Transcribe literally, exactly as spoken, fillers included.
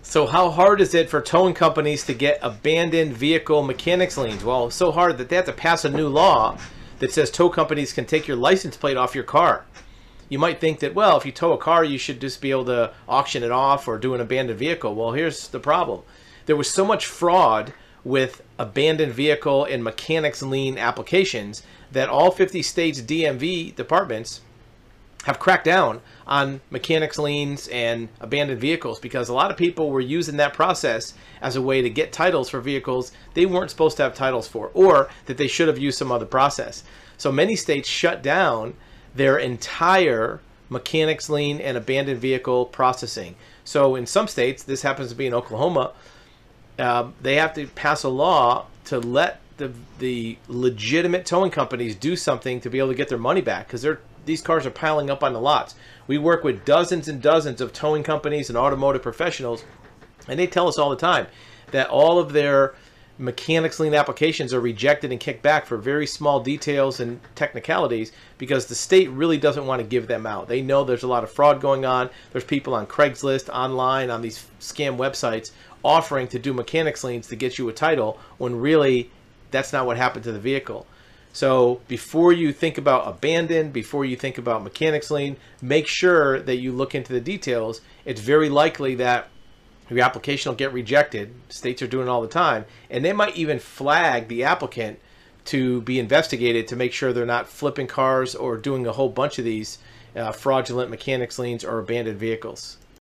So how hard is it for towing companies to get abandoned vehicle mechanics liens? Well, so hard that they have to pass a new law that says tow companies can take your license plate off your car. You might think that, well, if you tow a car, you should just be able to auction it off or do an abandoned vehicle. Well, here's the problem. There was so much fraud with abandoned vehicle and mechanics lien applications that all fifty states D M V departments have cracked down on mechanics liens and abandoned vehicles, because a lot of people were using that process as a way to get titles for vehicles they weren't supposed to have titles for, or that they should have used some other process. So many states shut down their entire mechanics lien and abandoned vehicle processing. So in some states, this happens to be in Oklahoma, uh, they have to pass a law to let the, the legitimate towing companies do something to be able to get their money back, because they're these cars are piling up on the lots. We work with dozens and dozens of towing companies and automotive professionals, and they tell us all the time that all of their mechanics lien applications are rejected and kicked back for very small details and technicalities, because the state really doesn't want to give them out. They know there's a lot of fraud going on. There's people on Craigslist, online, on these scam websites offering to do mechanics liens to get you a title, when really that's not what happened to the vehicle. So before you think about abandoned, before you think about mechanics lien, make sure that you look into the details. It's very likely that your application will get rejected. States are doing it all the time. And they might even flag the applicant to be investigated to make sure they're not flipping cars or doing a whole bunch of these uh, fraudulent mechanics liens or abandoned vehicles.